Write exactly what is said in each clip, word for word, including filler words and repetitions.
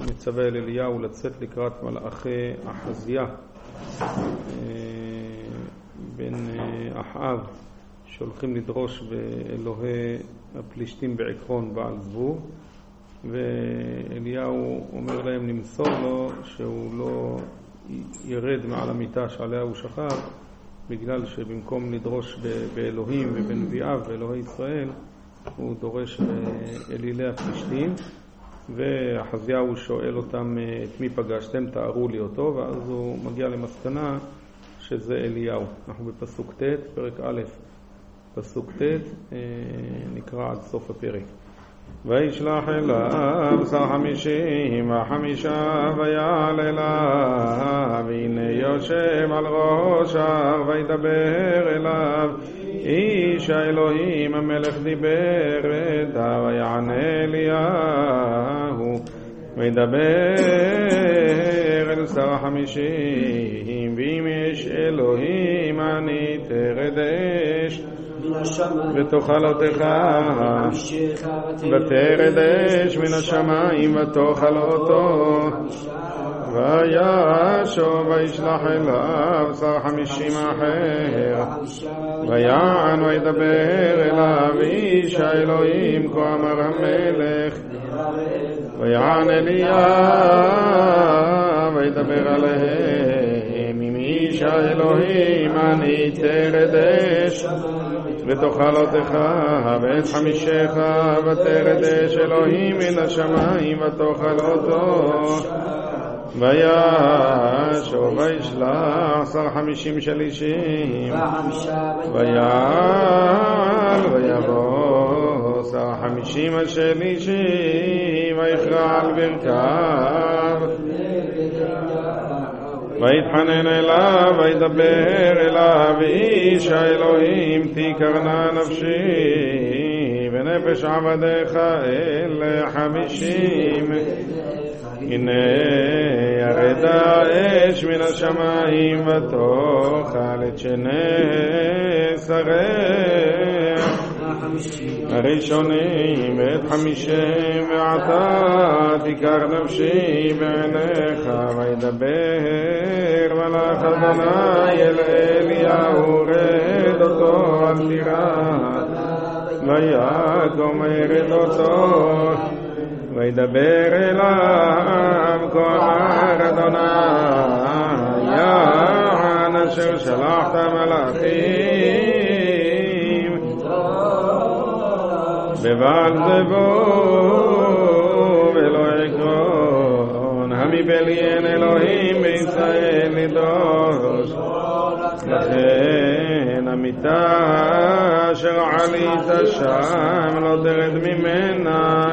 מצווה אל אליהו לצאת לקראת מלאכי אחזיה בן אחאב שהולכים לדרוש באלוהי הפלישתים בעקרון בעל זבוב, ואליהו אומר להם למסור לו שהוא לא ירד מעל המיטה שעליה הוא שכב, בגלל שבמקום לדרוש באלוהים ובנביאיו ואלוהי ישראל הוא דורש אלילי הפלישתים. ואחזיהו שואל אותם את מי פגשתם, תארו לי אותו, ואז הוא מגיע למסקנה שזה אליהו. אנחנו בפסוק ט', פרק א', פסוק ט', נקרא עד סוף הפרק. וישלח אליו שר חמישים וחמישה ויעל אליו, והנה יושב על ראש ההר וידבר אליו איש האלוהים המלך דיבר אליו, ויענה אליהו וידבר אל שר החמישים, ואם יש אלוהים אני תרד אש ותאכלותך, ותרד אש מן השמיים ותאכל אותו. וישוב וישלח אליו שר חמישים אחר, ויען וידבר אליו איש האלוהים כה אמר המלך, ויען אליהו וידבר עליהם אם איש האלוהים אני תרד אש ותאכלותך ואת חמישך, ותרד אש אלוהים מן השמיים ותאכל אותו. וישוב וישלח שר חמישים שלישים, ויעל ויבוא שר חמישים השלישים, ויקרא על ברכיו ויתחנן אליו וידבר אליו איש האלוהים תקרנה נפשי ונפש עבדיך אלה חמישים, הנה ירדה אש מן השמיים ותאכל את שני שריה הראשונים ואת חמישם, ועתה תיקח נפשי בעיניך. וידבר מלאך אדוני אל אליהו רד אותו אל תירא, ויקום ירד אותו. וידבר אליו כה אמר אדוני יען אשר שלחת מלאכים בבעל זבוב ולא עקרון המבליין אלוהים בישראל לדרוש. לכן המיטה אשר עלית שם לא תרד ממנה,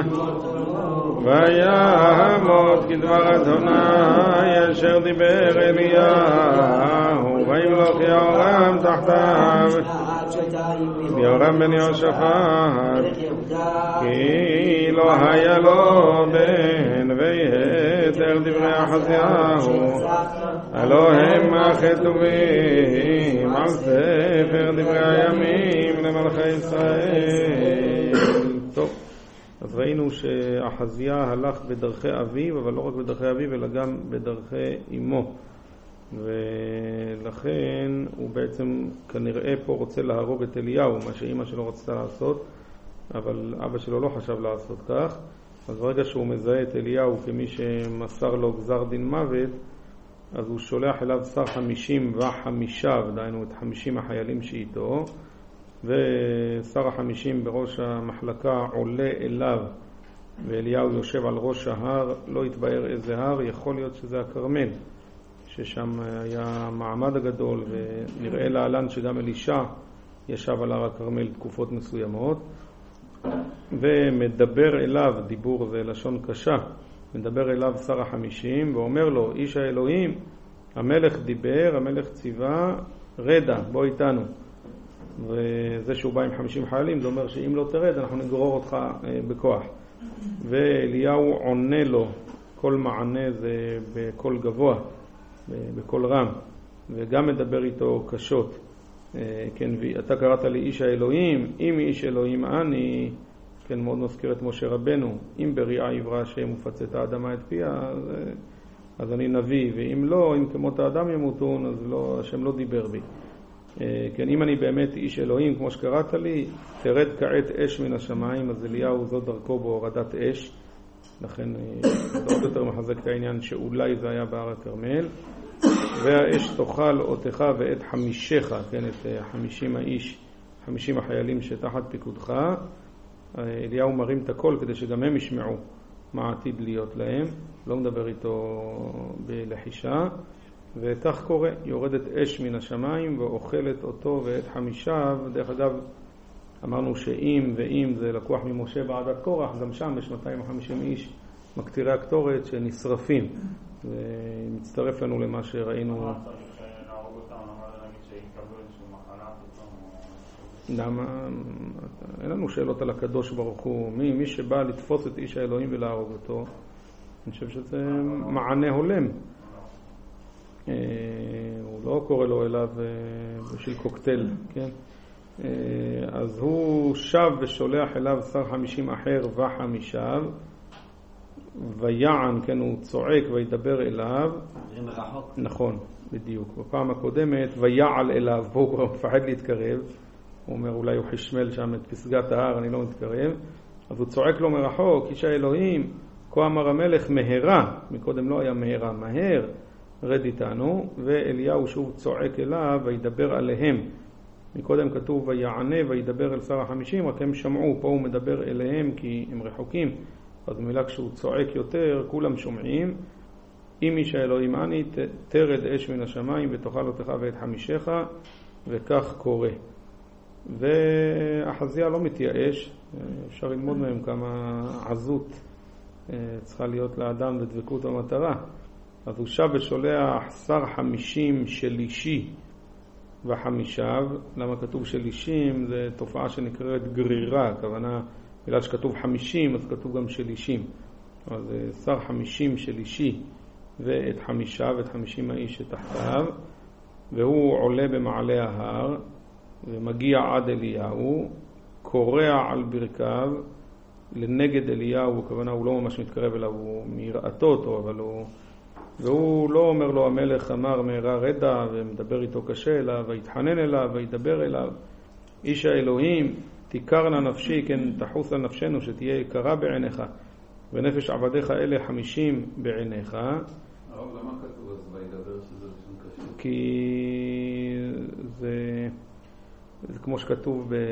ויעמוד כדבר אדוני אשר דיבר אליהו, וימלוך יהורם תחתיו, יהורם בן יהושפט, כי לא היה לו בן, ויתר דברי אחזיהו, הלא הם הכתובים על ספר דברי הימים למלכי ישראל. טוב, אז ראינו שאחזיה הלך בדרכי אביו, אבל לא רק בדרכי אביו אלא גם בדרכי אמו, ולכן הוא בעצם כנראה פה רוצה להרוג את אליהו, מה שאמא שלו רצתה לעשות, אבל אבא שלו לא חשב לעשות כך. אז ברגע שהוא מזהה את אליהו כמי שמסר לו גזר דין מוות, אז הוא שולח אליו שר חמישים וחמישה, ודהיינו את חמישים החיילים שאיתו, ושר החמישים בראש המחלקה עולה אליו, ואליהו יושב על ראש ההר, לא יתבהר איזה הר, יכול להיות שזה הכרמל, ששם היה מעמד הגדול, ונראה להלן שגם אלישע ישב על הר הכרמל תקופות מסוימות, ומדבר אליו, דיבור זה לשון קשה, מדבר אליו שר החמישים ואומר לו איש האלוהים המלך דיבר, המלך ציווה, רדה בוא איתנו. וזה שהוא בא עם חמישים חיילים זה אומר שאם לא תרד אנחנו נגרור אותך בכוח. ואליהו עונה לו, כל מענה זה בקול גבוה, בקול רם, וגם מדבר איתו קשות. כן, אתה קראת לי איש האלוהים, אם איש אלוהים אני, כן, מאוד מזכיר את משה רבנו, אם בריאה יברא השם ופצה את האדמה את פיה, אז, אז אני נביא, ואם לא, אם כמות האדם ימותון, אז לא, השם לא דיבר בי. כן, אם אני באמת איש אלוהים, כמו שקראת לי, תרד כעת אש מן השמיים, אז אליהו זאת דרכו בהורדת אש, לכן זה עוד יותר מחזק את העניין שאולי זה היה בהר הכרמל, והאש תאכל אותך ואת חמישך, כן, את חמישים האיש, חמישים החיילים שתחת פיקודך. אליהו מרים את הכל כדי שגם הם ישמעו מה עתיד להיות להם, לא מדבר איתו בלחישה, וכך קורה, יורדת אש מן השמיים ואוכלת אותו ואת חמישיו. דרך אגב, אמרנו שאם ואם זה לקוח ממשה בעדת קורח, גם שם יש מאתיים וחמישים איש מקטירי הקטורת שנשרפים, ומצטרף לנו למה שראינו. מה צריך להרוג אותם? למה להגיד שיקבלו איזשהו מחלה פתאום? למה? אין לנו שאלות על הקדוש ברוך הוא. מי, מי שבא לתפוס את איש האלוהים ולהרוג אותו, אני חושב שזה מענה הולם. הוא לא קורא לו אליו בשביל קוקטייל, כן? אז הוא שב ושולח אליו שר חמישים אחר וחמישיו, ויען, כן, הוא צועק וידבר אליו. נכון, בדיוק. בפעם הקודמת ויעל אליו, בו הוא מפחד להתקרב, הוא אומר אולי הוא חשמל שם את פסגת ההר, אני לא מתקרב. אז הוא צועק לו מרחוק, איש האלוהים, כה אמר המלך מהרה, מקודם לא היה מהרה, מהר רד איתנו. ואליהו שוב צועק אליו וידבר עליהם. מקודם כתוב ויענה וידבר אל שר החמישים, רק הם שמעו, פה הוא מדבר אליהם כי הם רחוקים, אז במילה כשהוא צועק יותר כולם שומעים. אם איש האלוהים אני תרד אש מן השמיים ותאכל אותך ואת חמישך, וכך קורה. ואחזיה לא מתייאש, אפשר ללמוד מהם כמה עזות צריכה להיות לאדם ודבקות המטרה. אז הוא שב ושולח שר חמישים שלישי וחמישיו. למה כתוב שלישים? זה תופעה שנקראת גרירה, הכוונה בגלל שכתוב חמישים אז כתוב גם שלישים. אז שר חמישים שלישי ואת חמישיו, את חמישים האיש שתחתיו, והוא עולה במעלה ההר ומגיע עד אליהו, קורע על ברכיו לנגד אליהו, הכוונה הוא לא ממש מתקרב אליו, הוא מרעתו אותו, אבל הוא והוא לא אומר לו המלך אמר מהרה רדע, ומדבר איתו קשה אליו, ויתחנן אליו וידבר אליו. איש האלוהים תיקרנה נפשי, כן, תחוס על נפשנו שתהיה יקרה בעיניך, ונפש עבדיך אלה חמישים בעיניך. הרב, למה כתוב אז וידבר שזה לשון קשה? כי זה, זה כמו שכתוב ב...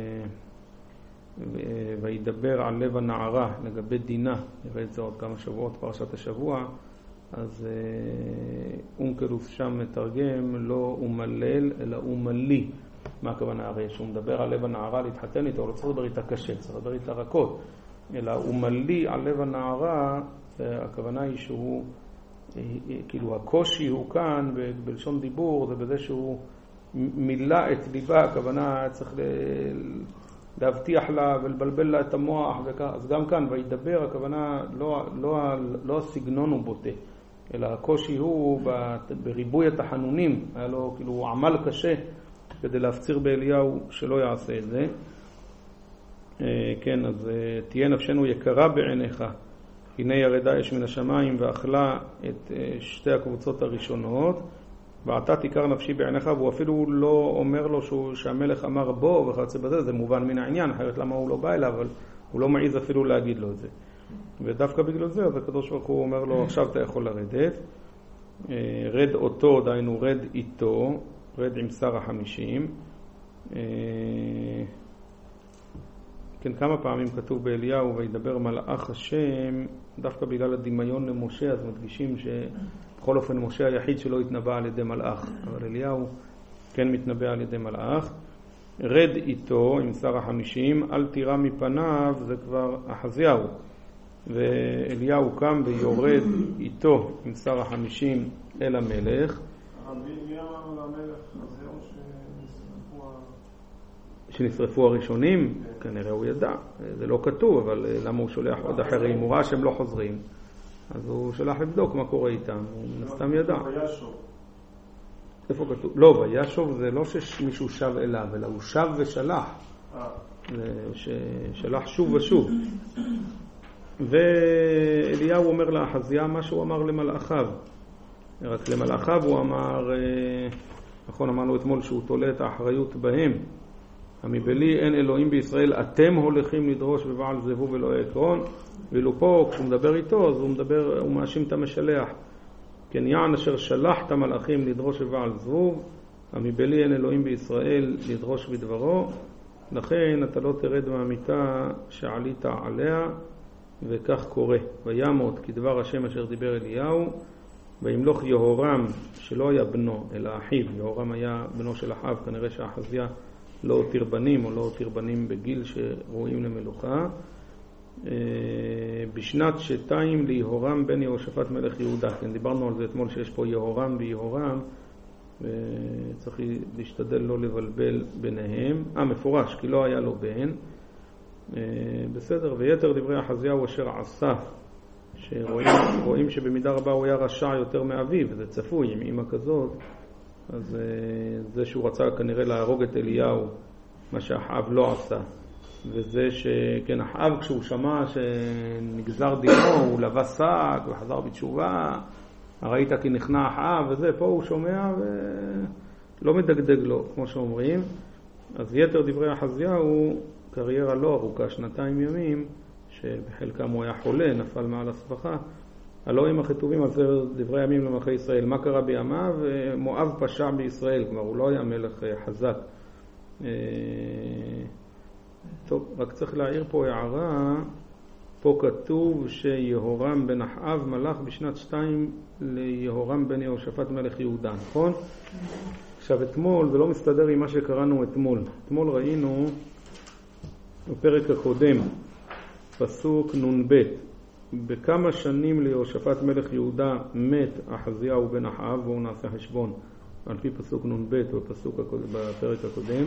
וידבר על לב הנערה לגבי דינה, נראה את זה עוד כמה שבועות, פרשת השבוע. אז אונקלוס שם מתרגם לא אומלל אלא אומלי. מה הכוונה? הרי שהוא מדבר על לב הנערה להתחתן איתו, לא צריך לדבר איתה קשה, צריך לדבר איתה רכות, אלא אומלי על לב הנערה, הכוונה היא שהוא כאילו הקושי הוא כאן בלשון דיבור, זה בזה שהוא מילא את ליבה, הכוונה צריך להבטיח לה ולבלבל לה את המוח וכך. אז גם כאן וידבר, הכוונה לא, לא, לא הסגנון הוא בוטה, אלא הקושי הוא בריבוי התחנונים, היה לו כאילו עמל קשה כדי להפציר באליהו שלא יעשה את זה. כן, אז תהיה נפשנו יקרה בעיניך, הנה ירדה אש מן השמיים ואכלה את שתי הקבוצות הראשונות, ועתה תיקר נפשי בעיניך. והוא אפילו לא אומר לו שהוא, שהמלך אמר בו וכיוצא בזה, זה מובן מן העניין, אחרת למה הוא לא בא אליו, אבל הוא לא מעיז אפילו להגיד לו את זה. ודווקא בגלל זה, אז הקדוש ברוך הוא אומר לו עכשיו אתה יכול לרדת, רד אותו, דיינו רד איתו, רד עם שר החמישים. כן, כמה פעמים כתוב באליהו וידבר מלאך השם, דווקא בגלל הדמיון למשה, אז מדגישים שבכל אופן משה היחיד שלא התנבא על ידי מלאך, אבל אליהו כן מתנבא על ידי מלאך. רד איתו עם שר החמישים, אל תירא מפניו, זה כבר אחזיהו. ואליהו קם ויורד איתו עם שר החמישים אל המלך. הרבים מי אמר למלך הזה או שנשרפו הראשונים? כנראה הוא ידע, זה לא כתוב, אבל למה הוא שולח עוד אחרים? הוא ראה שהם לא חוזרים, אז הוא שלח לבדוק מה קורה איתם, הוא סתם ידע. איפה כתוב? לא, וישוב זה לא שמישהו שב אליו, אלא הוא שב ושלח. ששלח שוב ושוב. ואליהו אומר לאחזיה מה שהוא אמר למלאכיו. רק למלאכיו הוא אמר, נכון, אמרנו אתמול שהוא תולה את האחריות בהם. המבלי אין אלוהים בישראל, אתם הולכים לדרוש בבעל זבוב ולא עקרון. ואילו פה כשהוא מדבר איתו, אז הוא מדבר, הוא מאשים את המשלח. כן, יען אשר שלח את המלאכים לדרוש בבעל זבוב, המבלי אין אלוהים בישראל לדרוש בדברו, לכן אתה לא תרד מהמיטה שעלית עליה, וכך קורה. וימות כדבר השם אשר דיבר אליהו, וימלוך יהורם, שלא היה בנו אלא אחיו. יהורם היה בנו של אחאב, כנראה שאחזיה לא הותיר בנים או לא הותיר בנים בגיל שראויים למלוכה. בשנת שתיים ליהורם בן יהושפט מלך יהודה. כן, דיברנו על זה אתמול שיש פה יהורם ויהורם, וצריך להשתדל לא לבלבל ביניהם. אה, מפורש, כי לא היה לו בן. בסדר, ויתר דברי אחזיהו אשר עשה, שרואים שבמידה רבה הוא היה רשע יותר מאביו, זה צפוי עם אמא כזאת. אז זה שהוא רצה כנראה להרוג את אליהו, מה שאחאב לא עשה. וזה שכן, אחאב כשהוא שמע שנגזר דינו, הוא לבש שק וחזר בתשובה, ראית כי נכנע אחאב וזה, פה הוא שומע ולא מדגדג לו, כמו שאומרים. אז יתר דברי אחזיהו, קריירה לא ארוכה, שנתיים ימים, שבחלקם הוא היה חולה, נפל מעל הסבכה. הלא הם הכתובים על זה דברי ימים למלכי ישראל. מה קרה בימיו? מואב פשע בישראל, כלומר הוא לא היה מלך חזק. טוב, רק צריך להעיר פה הערה. פה כתוב שיהורם בן אחאב מלך בשנת שתיים ליהורם בן יהושפט מלך יהודה, נכון? עכשיו אתמול, זה לא מסתדר עם מה שקראנו אתמול. אתמול ראינו בפרק הקודם, פסוק נון ב', בכמה שנים ליהושפט מלך יהודה מת אחזיהו בן אחאב, והוא נעשה חשבון על פי פסוק נון ב' בפסוק הקודם, בפרק הקודם.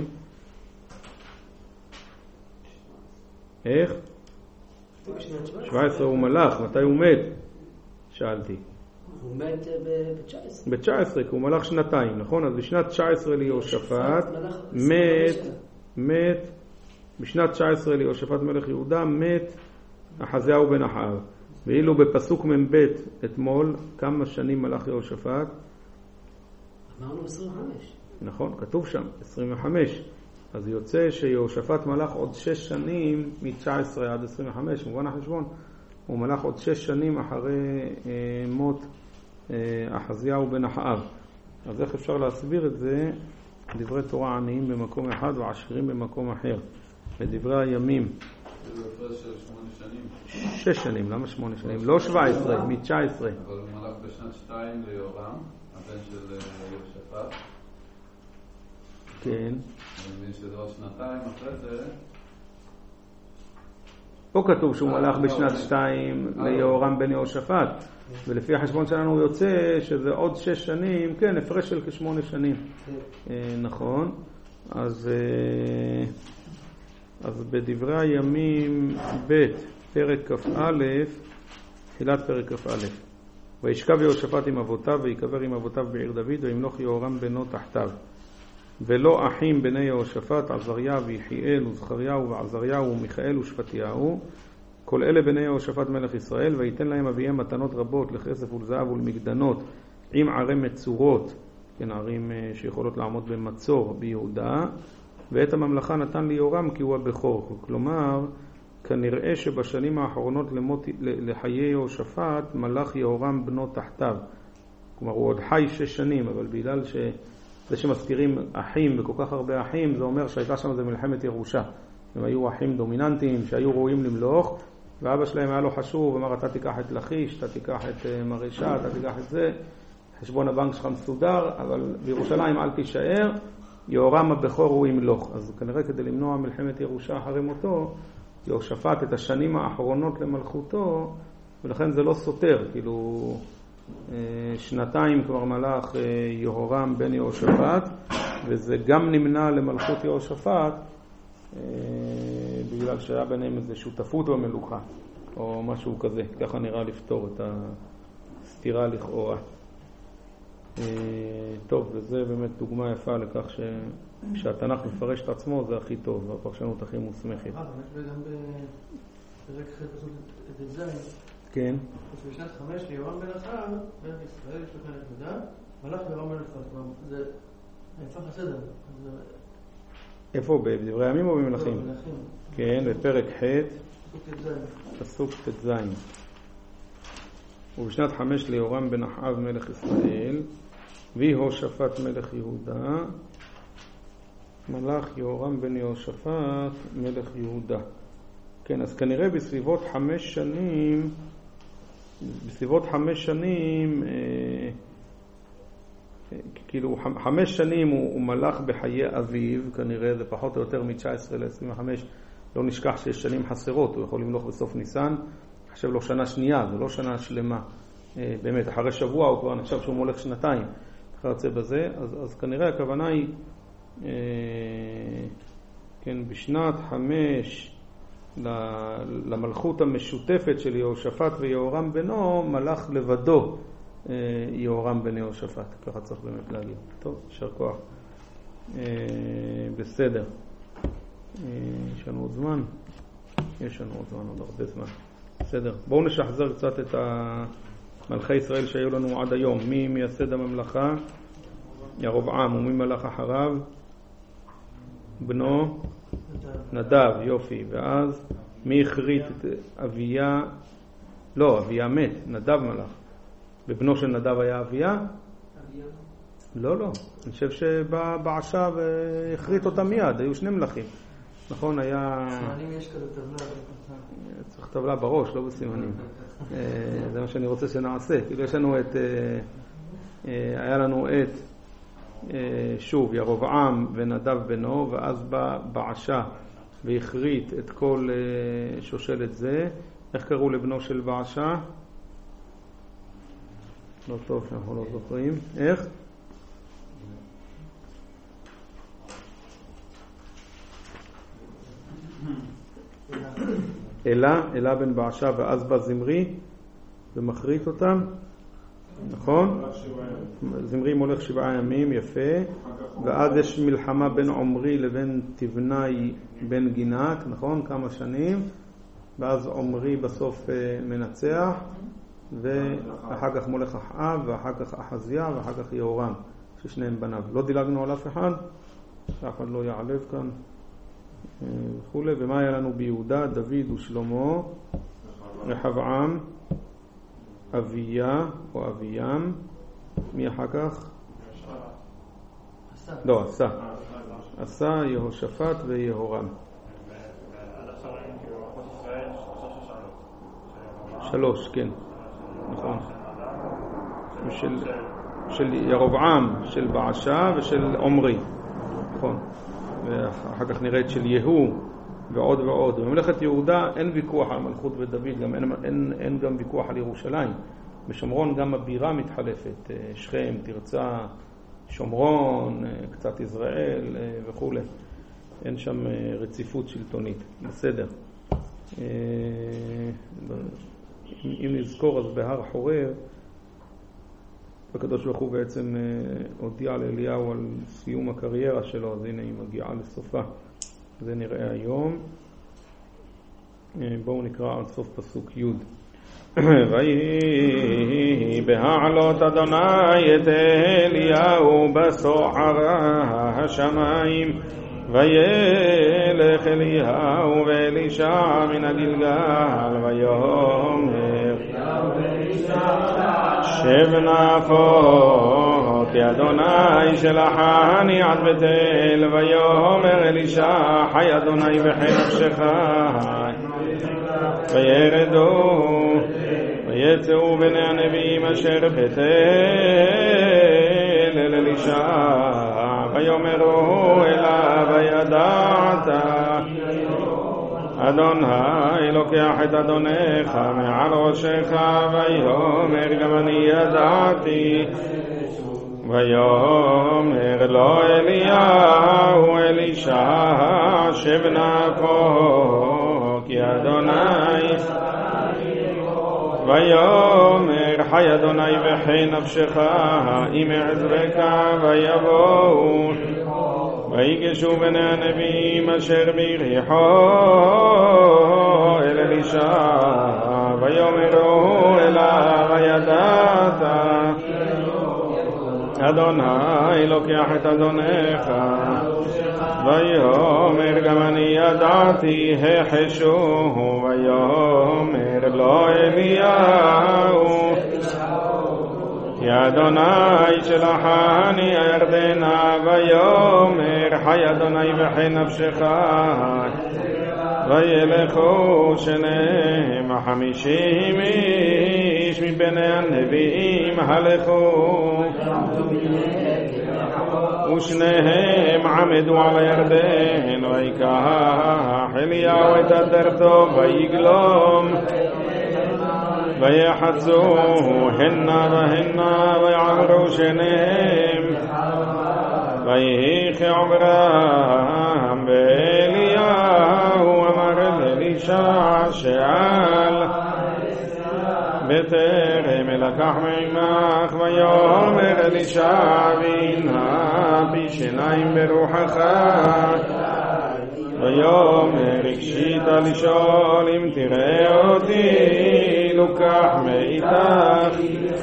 איך? שבע עשרה הוא מלך, מתי הוא מת? שאלתי. הוא מת ב-תשע עשרה. ב-תשע עשרה, כי הוא מלך שנתיים, נכון? אז בשנת תשע עשרה ליהושפט מת, מת, בשנת תשע עשרה ליהושפט מלך יהודה מת אחזיהו בן אחאב. ואילו בפסוק מ"ב אתמול, כמה שנים מלך יהושפט? אמרנו עשרים וחמש. נכון, כתוב שם עשרים וחמש. אז יוצא שיהושפט מלך עוד שש שנים מ-תשע עשרה עד עשרים וחמש, מובן החשבון, הוא מלך עוד שש שנים אחרי אה, מות אה, אחזיהו בן אחאב. אז איך אפשר להסביר את זה? דברי תורה עניים במקום אחד ועשירים במקום אחר. בדברי הימים. זה בפרס של שמונה שנים. שש שנים, למה שמונה שנים? לא שבע עשרה, מ-תשע עשרה. אבל הוא מלך בשנת שתיים ליהורם, הבן של יהושפט. כן. אני מבין שזה עוד שנתיים אחרי זה. פה כתוב שהוא מלך בשנת שתיים ליהורם בן יהושפט, ולפי החשבון שלנו יוצא שזה עוד שש שנים, כן, הפרש של כשמונה שנים. נכון. אז אז בדברי הימים ב' פרק כ"א, תחילת פרק כ"א. וישכב יהושפט עם אבותיו ויקבר עם אבותיו בעיר דוד, וימלוך יהורם בנו תחתיו. ולא אחים בני יהושפט, עזריה ויחיאל וזכריהו ועזריהו ומיכאל ושפטיהו, כל אלה בני יהושפט מלך ישראל, ויתן להם אביהם מתנות רבות לכסף ולזהב ולמגדנות עם ערי מצורות, כן, ערים שיכולות לעמוד במצור ביהודה, ואת הממלכה נתן ליהורם כי הוא הבכור. כלומר, כנראה שבשנים האחרונות למות, לחיי יהושפט מלך יהורם בנו תחתיו. כלומר, הוא עוד חי שש שנים, אבל בגלל ש... זה שמזכירים אחים וכל כך הרבה אחים, זה אומר שהייתה שם זה מלחמת ירושה. הם היו אחים דומיננטיים שהיו ראויים למלוך, ואבא שלהם היה לו חשוב, אמר אתה תיקח את לחיש, אתה תיקח את מרשה, אתה תיקח את זה, חשבון הבנק שלך מסודר, אבל בירושלים אל תישאר, יהורם הבכור הוא ימלוך. אז כנראה כדי למנוע מלחמת ירושה אחרי מותו, יהושפט את השנים האחרונות למלכותו, ולכן זה לא סותר, כאילו... שנתיים כבר מלך יהורם בן יהושפט, וזה גם נמנע למלכות יהושפט בגלל שהיה ביניהם איזו שותפות במלוכה או משהו כזה. ככה נראה לפתור את הסתירה לכאורה. טוב, וזה באמת דוגמה יפה לכך שהתנ"ך מפרש את עצמו זה הכי טוב, זו הפרשנות הכי מוסמכת. אה, יש גם בפרק ח' פסוק את זין. כן. אז בשנת חמש לירום בן אחאב, בן ישראל יש לו כאן נקודה, מלך בירום בן אחאב. זה נהפך לסדר. איפה? בדברי הימים או במלכים? במלכים. כן, בפרק ח' פסוק את זין. פסוק ט"ז. ובשנת חמש ליהורם בן אחאב מלך ישראל, ויהושפט מלך יהודה, מלך יהורם בן יהושפט מלך יהודה. כן, אז כנראה בסביבות חמש שנים, בסביבות חמש שנים, אה, אה, כאילו חמש שנים הוא, הוא מלך בחיי אביו, כנראה זה פחות או יותר מ-תשע עשרה ל-עשרים וחמש, לא נשכח שיש שנים חסרות, הוא יכול למלוך בסוף ניסן, חשב לו שנה שנייה, זה לא שנה שלמה. אה, באמת, אחרי שבוע הוא כבר נחשב שהוא מולך שנתיים, אחרי יוצא בזה, אז, אז כנראה הכוונה היא, אה, כן, בשנת חמש, למלכות המשותפת של יהושפט ויהורם בנו, מלך לבדו יהורם בן יהושפט. ככה צריך באמת להגיד. טוב, יישר כוח. בסדר. יש לנו עוד זמן? יש לנו עוד זמן, עוד הרבה זמן. בסדר. בואו נשחזר קצת את מלכי ישראל שהיו לנו עד היום. מי מייסד הממלכה? ירבעם. ומי מלך אחריו? בנו? נדב, יופי. ואז מי הכרית את אביה? לא, אביה מת, נדב מלך. בבנו של נדב היה אביה? לא, לא. אני חושב שבא בעשה והכרית אותה מיד, היו שני מלכים. נכון, היה... סימנים יש כזה טבלה. צריך טבלה בראש, לא בסימנים. זה מה שאני רוצה שנעשה. כאילו יש לנו את... היה לנו את... שוב, ירבעם ונדב בנו, ואז בא בעשה והכרית את כל שושלת זה. איך קראו לבנו של בעשה? לא טוב שאנחנו לא זוכרים. איך? אלה, אלה בן בעשה, ואז בא זמרי ומכרית אותם. נכון? זמרי מולך שבעה ימים, יפה. ואז יש מלחמה בין עומרי לבין תבנאי בן גינת, נכון? כמה שנים. ואז עומרי בסוף מנצח, ואחר כך מולך אחאב, ואחר כך אחזיה, ואחר כך יהורם, ששניהם בניו. לא דילגנו על אף אחד, שאף אחד לא יעלב כאן וכו'. ומה היה לנו ביהודה? דוד ושלמה, רחבעם, אביה או אביים. מי אחר כך? לא, עשה. עשה, יהושפט ויהורם. שלוש, כן. נכון. של, של ירבעם, של בעשה ושל עומרי. נכון. ואחר כך נראה את של יהוא ועוד ועוד. בממלכת יהודה אין ויכוח על מלכות ודוד, גם אין, אין, אין גם ויכוח על ירושלים. בשומרון גם הבירה מתחלפת, שכם, תרצה, שומרון, קצת ישראל וכו'. אין שם רציפות שלטונית. בסדר. אם נזכור, אז בהר חורב הקדוש ברוך הוא בעצם הודיע לאליהו על סיום הקריירה שלו, אז הנה היא מגיעה לסופה. זה נראה היום. בואו נקרא עד סוף פסוק י'. ויהי בהעלות אדוני את אליהו בסוחר השמיים, וילך אליהו ואלישע מן הגלגל, ויאמר שב נפות כי אדוני שלחני עד בית אל. ויאמר אלישע חי אדוני וחי נפשך. וירדו ויצאו בני הנביאים אשר בית אל אל אלישע, ויאמרו אליו וידעת אדוני לוקח את אדונך מעל ראשך. ויאמר גם אני ידעתי. ויאמר לו אליהו אלישע שב נפות כי אדוני. ויאמר חי אדוני וחי נפשך אם אעזבך. ויבואו ויגשו בני הנביאים אשר ביריחו אל אלישע ויאמרו אליו הידעת אדוני לוקח את אדונך ויאמר גם אני ידעתי החשו ויאמר לו אליהו כי אדוני שלחני הירדנה ויאמר חי אדוני וחי נפשך וילכו שניהם החמישים איש מבני הנביאים הלכו ושניהם עמדו על הירדן ויקח אליהו את אדרתו ויגלום ויחצו הנה והנה ויעברו שניהם ויהי אברהם ואליהו אמר לאלישע שאל בטרם לקח מעמך ויאמר אלישע והנה בי שיניים ברוחך ויאמר הקשית לשאול אם תראה אותי לוקח מאיתך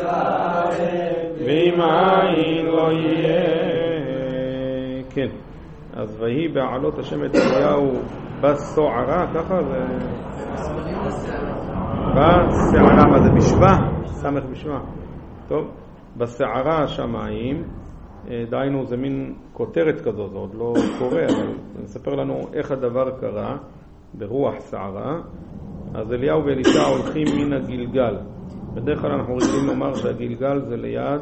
ואם אין לא יהיה. כן, אז ויהי בעלות השם את אליהו בסוערה, ככה זה בסערה, מה זה בשבע? סמך בשבע. טוב, בסערה השמיים, דיינו זה מין כותרת כזאת, זה עוד לא קורה, אבל נספר לנו איך הדבר קרה ברוח סערה. אז אליהו ואלישע הולכים מן הגילגל. בדרך כלל אנחנו רוצים לומר שהגילגל זה ליד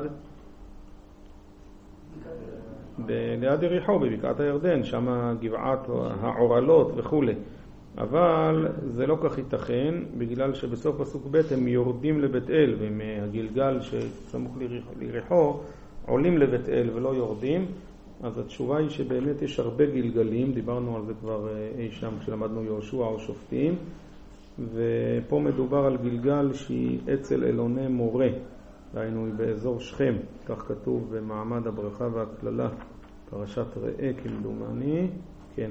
ב- ליד יריחו בבקעת הירדן, שם גבעת העורלות וכו'. אבל זה לא כך ייתכן, בגלל שבסוף פסוק ב' הם יורדים לבית אל, ומהגילגל שסמוך ליריחו עולים לבית אל ולא יורדים. אז התשובה היא שבאמת יש הרבה גילגלים, דיברנו על זה כבר אי שם כשלמדנו יהושע או שופטים, ופה מדובר על גילגל שהיא אצל אלוני מורה, דהיינו היא באזור שכם, כך כתוב במעמד הברכה והכללה, פרשת ראה כמדומני, כן.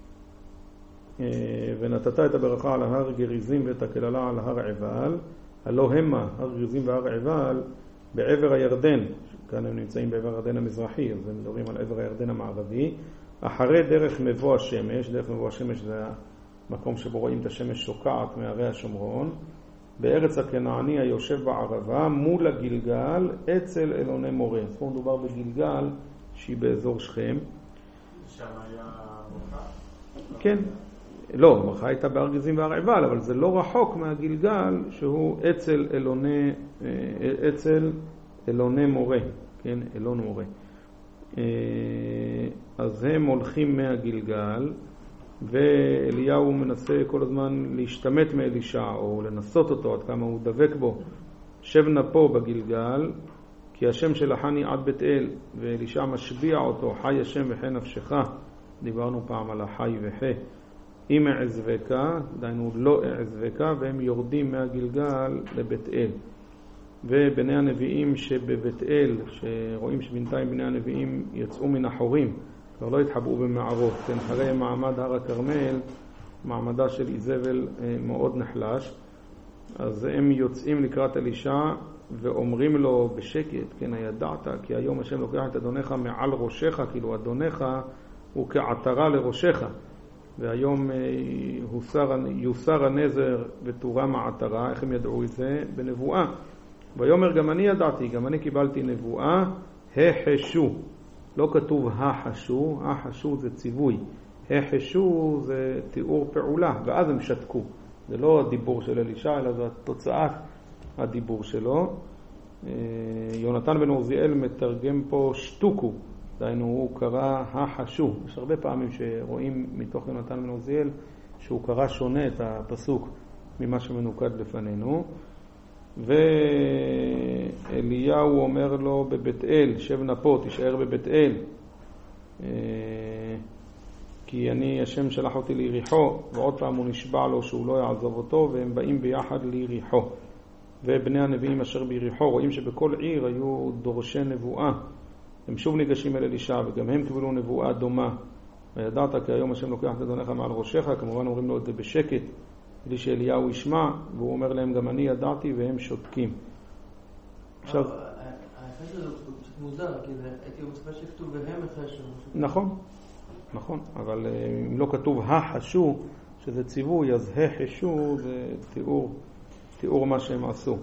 ונתת את הברכה על ההר גריזים ואת הכללה על הר עבל, הלא המה, הר גריזים והר עבל, בעבר הירדן, כאן הם נמצאים בעבר הירדן המזרחי, אז הם מדברים על עבר הירדן המערבי, אחרי דרך מבוא השמש, דרך מבוא השמש זה המקום שבו רואים את השמש שוקעת מהרי השומרון, בארץ הכנעני היושב בערבה, מול הגילגל, אצל אלוני מורה. אז פה מדובר בגילגל שהיא באזור שכם. שם היה ברכה? כן. לא, ברכה הייתה בהר גריזים והר עבל, אבל זה לא רחוק מהגילגל שהוא אצל אלוני, אצל אלוני מורה, כן, אלון מורה. אז הם הולכים מהגילגל, ואליהו מנסה כל הזמן להשתמט מאלישע, או לנסות אותו עד כמה הוא דבק בו. שב נא פה בגילגל, כי השם שלחני עד בית אל, ואלישע משביע אותו, חי השם וחי נפשך. דיברנו פעם על החי וחי. אם אעזבקה, דיינו לא אעזבקה, והם יורדים מהגילגל לבית אל. ובני הנביאים שבבית אל, שרואים שבינתיים בני הנביאים יצאו מן החורים, כבר לא התחבאו במערות, כן, הרי מעמד הר הכרמל, מעמדה של איזבל מאוד נחלש, אז הם יוצאים לקראת אלישע ואומרים לו בשקט, כן, הידעת, כי היום השם לוקח את אדונך מעל ראשך, כאילו אדונך הוא כעטרה לראשך, והיום יוסר, יוסר הנזר ותורם העטרה. איך הם ידעו את זה? בנבואה. ויאמר גם אני ידעתי, גם אני קיבלתי נבואה, החשו. לא כתוב החשו, החשו זה ציווי. החשו זה תיאור פעולה, ואז הם שתקו. זה לא הדיבור של אלישע, אלא זה תוצאת הדיבור שלו. יונתן בן עוזיאל מתרגם פה שתוקו, דהיינו הוא קרא החשו. יש הרבה פעמים שרואים מתוך יונתן בן עוזיאל שהוא קרא שונה את הפסוק ממה שמנוקד לפנינו. ואליהו אומר לו בבית אל, שב נא פה, תישאר בבית אל, כי אני השם שלח אותי ליריחו. ועוד פעם הוא נשבע לו שהוא לא יעזוב אותו, והם באים ביחד ליריחו. ובני הנביאים אשר ביריחו רואים שבכל עיר היו דורשי נבואה, הם שוב ניגשים אל אלישע, וגם הם קיבלו נבואה דומה. וידעת כי היום השם לוקח את אדונך מעל ראשך, כמובן אומרים לו את זה בשקט, כדי שאליהו ישמע, והוא אומר להם גם אני ידעתי והם שותקים. עכשיו... ההפש הזה הוא קצת מוזר, כי הייתי מצפה שכתוב והם החשו. נכון, נכון, אבל אם לא כתוב החשו, שזה ציווי, אז החשו זה תיאור, תיאור מה שהם עשו.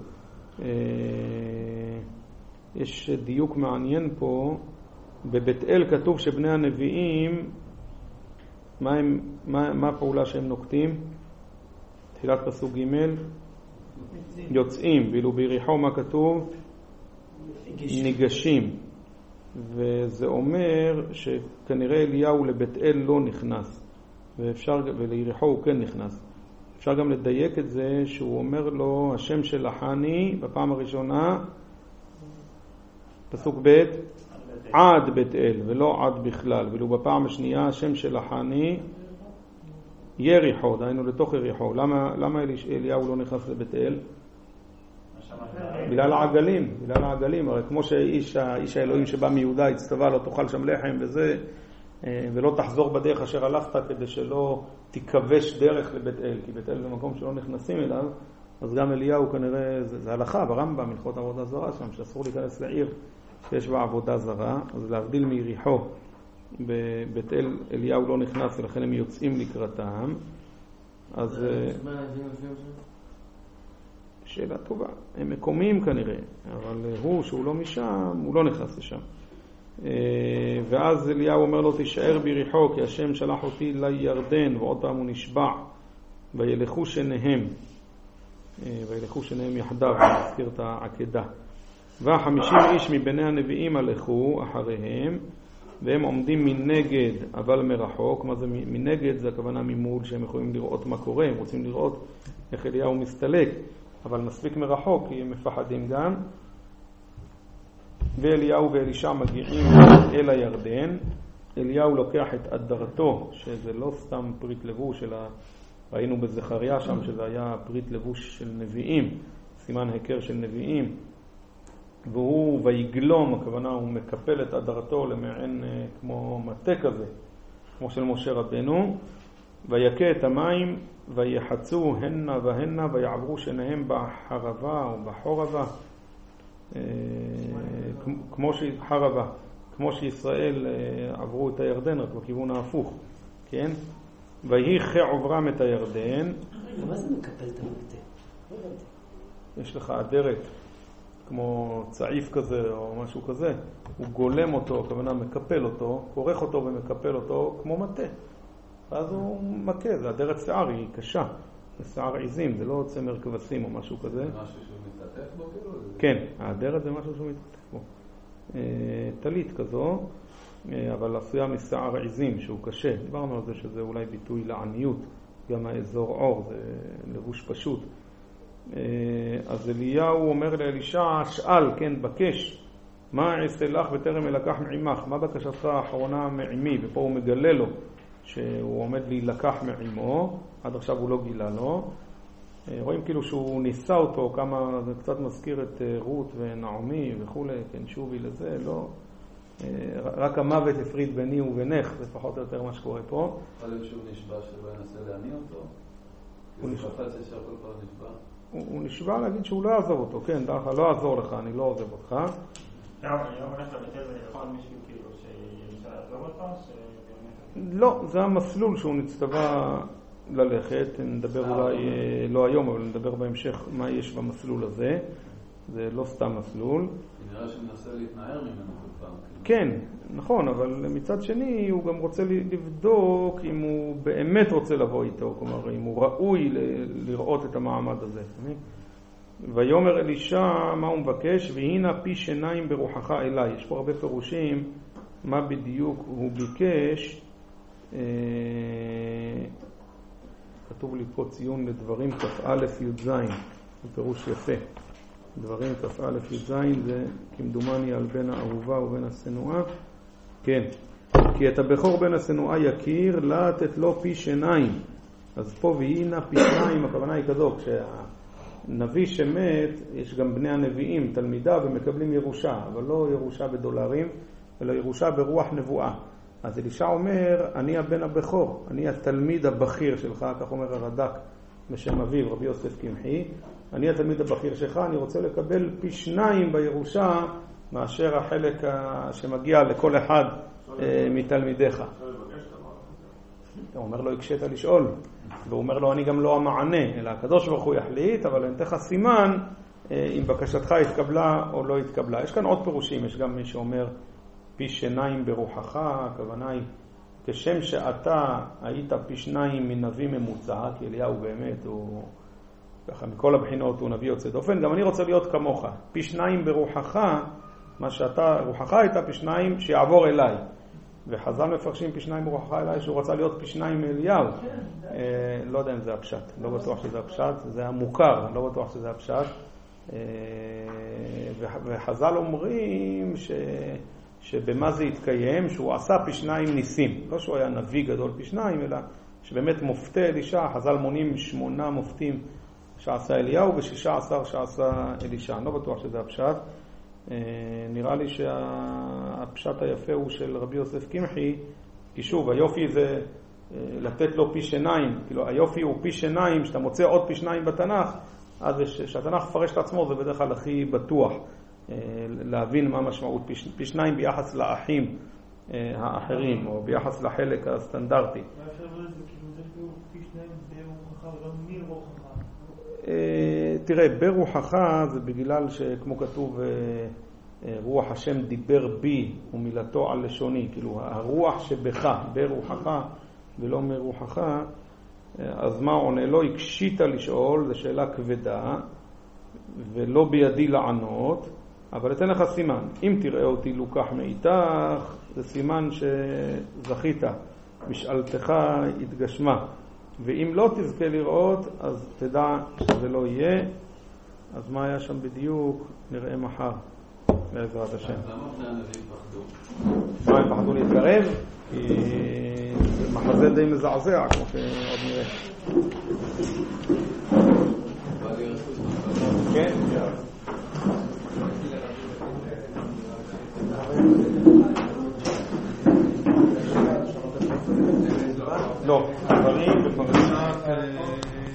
יש דיוק מעניין פה, בבית אל כתוב שבני הנביאים, מה, הם, מה, מה הפעולה שהם נוקטים? תחילת פסוק ג' יוצאים, ואילו ביריחו מה כתוב? ניגשים. וזה אומר שכנראה אליהו לבית אל לא נכנס, ואפשר, וליריחו הוא כן נכנס. אפשר גם לדייק את זה שהוא אומר לו השם שלחני בפעם הראשונה פסוק ב' עד בית אל ולא עד בכלל, ואילו בפעם השנייה השם שלחני יריחו, דהיינו לתוך יריחו. למה, למה אליהו לא נכנס לבית אל? בגלל העגלים, בגלל העגלים. הרי כמו שאיש האיש האלוהים שבא מיהודה הצטווה לא תאכל שם לחם וזה, ולא תחזור בדרך אשר הלכת, כדי שלא תכבש דרך לבית אל, כי בית אל זה מקום שלא נכנסים אליו. אז גם אליהו כנראה, זה, זה הלכה ברמב"ם, הלכות עבודה זרה שם, שאסור להיכנס לעיר שיש בה עבודה זרה. אז להבדיל מיריחו, בבית אל אליהו לא נכנס, ולכן הם יוצאים לקראתם. אז שאלה טובה, הם מקומיים כנראה, אבל הוא שהוא לא משם, הוא לא נכנס לשם. ואז אליהו אומר לו תישאר ביריחו, כי השם שלח אותי לירדן, ועוד פעם הוא נשבע, וילכו שניהם, וילכו שניהם יחדיו, נזכיר את העקדה. והחמישים איש מביני הנביאים הלכו אחריהם, והם עומדים מנגד אבל מרחוק. מה זה מנגד? זה הכוונה ממול, שהם יכולים לראות מה קורה, הם רוצים לראות איך אליהו מסתלק, אבל מספיק מרחוק כי הם מפחדים גם. ואליהו ואלישע מגיעים אל הירדן. אליהו לוקח את אדרתו, שזה לא סתם פריט לבוש, אלא ראינו בזכריה שם שזה היה פריט לבוש של נביאים, סימן הכר של נביאים, והוא ויגלום, הכוונה הוא מקפל את אדרתו למעין כמו מטה כזה, כמו של משה רבנו, ויקה את המים ויחצו הנה והנה ויעברו שניהם בחרבה או בחורבה, כמו שחרבה, כמו שישראל עברו את הירדן רק בכיוון ההפוך, כן? ויהי כעוברם את הירדן. מה זה מקפל את המטה? יש לך אדרת כמו צעיף כזה או משהו כזה, הוא גולם אותו, הכוונה מקפל אותו, כורך אותו ומקפל אותו כמו מטה, ואז הוא מכה. זה אדרת שיער, היא קשה, זה שיער עיזים, זה לא צמר כבשים או משהו כזה. זה משהו שהוא מתעטף בו כאילו? כן, האדרת זה משהו שהוא מתעטף בו, טלית כזו, אבל עשויה משיער עיזים שהוא קשה. דיברנו על זה שזה אולי ביטוי לעניות, גם האזור אור זה לבוש פשוט. אז אליהו אומר לאלישע, שאל, כן, בקש, מה אעשה לך בטרם אלקח מעמך? מה בקשתך האחרונה מעמי? ופה הוא מגלה לו שהוא עומד להילקח מעמו, עד עכשיו הוא לא גילה לו. רואים כאילו שהוא ניסה אותו, כמה, זה קצת מזכיר את רות ונעמי וכו', כן, שובי לזה, לא, רק המוות הפריד ביני ובינך, זה פחות או יותר מה שקורה פה. יכול להיות שהוא נשבע שלא ינסה להניע אותו? הוא נשבץ ישר כל פעם נשבע? הוא נשבע להגיד שהוא לא יעזור אותו, כן, דרך לא יעזור לך, אני לא עוזב אותך. לא, אני לא הולך לבטל ולכל מישהו כאילו שינסה לעזור אותו? לא, זה המסלול שהוא נצטווה ללכת, נדבר אולי לא היום, אבל נדבר בהמשך מה יש במסלול הזה. זה לא סתם מסלול. נראה שמנסה להתנער ממנו כל פעם. כן, נכון, אבל מצד שני הוא גם רוצה לבדוק אם הוא באמת רוצה לבוא איתו, כלומר אם הוא ראוי לראות את המעמד הזה. ויאמר אלישע, מה הוא מבקש? והנה פי שיניים ברוחך אליי. יש פה הרבה פירושים מה בדיוק הוא ביקש. כתוב לי פה ציון לדברים כ"א י"ז, זה פירוש יפה. דברים כ"א י"ז זה כמדומני על בין האהובה ובין השנואה. כן, כי את הבכור בין השנואה יכיר, לה לתת לו פי שיניים. אז פה והנה פי שניים, הכוונה היא כזו, כשהנביא שמת, יש גם בני הנביאים, תלמידה, ומקבלים ירושה, אבל לא ירושה בדולרים, אלא ירושה ברוח נבואה. אז אלישע אומר, אני הבן הבכור, אני התלמיד הבכיר שלך, כך אומר הרד"ק בשם אביו, רבי יוסף קמחי, אני התלמיד הבכיר שלך, אני רוצה לקבל פי שניים בירושה מאשר החלק שמגיע לכל אחד מתלמידיך. הוא אומר לו, הקשית לשאול, והוא אומר לו, אני גם לא המענה, אלא הקדוש ברוך הוא יחליט, אבל אני אתן לך סימן אם בקשתך התקבלה או לא התקבלה. יש כאן עוד פירושים, יש גם מי שאומר פי שניים ברוחך, הכוונה היא כשם שאתה היית פי שניים מנביא ממוצע, כי אליהו באמת הוא ככה מכל הבחינות הוא נביא יוצא דופן, גם אני רוצה להיות כמוך, פי שניים ברוחך, מה שאתה, רוחך הייתה פי שניים שיעבור אליי, וחז"ל מפרשים פי שניים ברוחך אליי שהוא רצה להיות פי שניים מאליהו. אה, לא יודע אם זה הפשט, לא בטוח שזה הפשט, זה המוכר, לא בטוח שזה הפשט. אה, וחז"ל אומרים ש... שבמה זה התקיים, שהוא עשה פי שניים ניסים, לא שהוא היה נביא גדול פי שניים, אלא שבאמת מופתי אלישע, חז"ל מונים שמונה מופתים שעשה אליהו ושישה עשר שעשה אלישע, אני לא בטוח שזה הפשט. נראה לי שהפשט היפה הוא של רבי יוסף קמחי, כי שוב, היופי זה לתת לו פי שניים, כאילו היופי הוא פי שניים, שאתה מוצא עוד פי שניים בתנ"ך, אז שהתנ"ך פרש את עצמו זה בדרך כלל הכי בטוח, להבין מה משמעות פי שניים ביחס לאחים האחרים, או ביחס לחלק הסטנדרטי. תראה, ברוחך זה בגלל שכמו כתוב רוח השם דיבר בי ומילתו על לשוני, כאילו הרוח שבך, ברוחך ולא מרוחך. אז מה עונה לו? הקשית לשאול, זו שאלה כבדה ולא בידי לענות, אבל אתן לך סימן, אם תראה אותי לוקח מאיתך, זה סימן שזכית, משאלתך התגשמה, ואם לא תזכה לראות, אז תדע שזה לא יהיה. אז מה היה שם בדיוק? נראה מחר, בעזרת השם. למה שהנביאים פחדו? מה, הם פחדו להתקרב? כי זה מחזה די מזעזע, כמו שעוד נראה. כן, לא, דברים בפרשת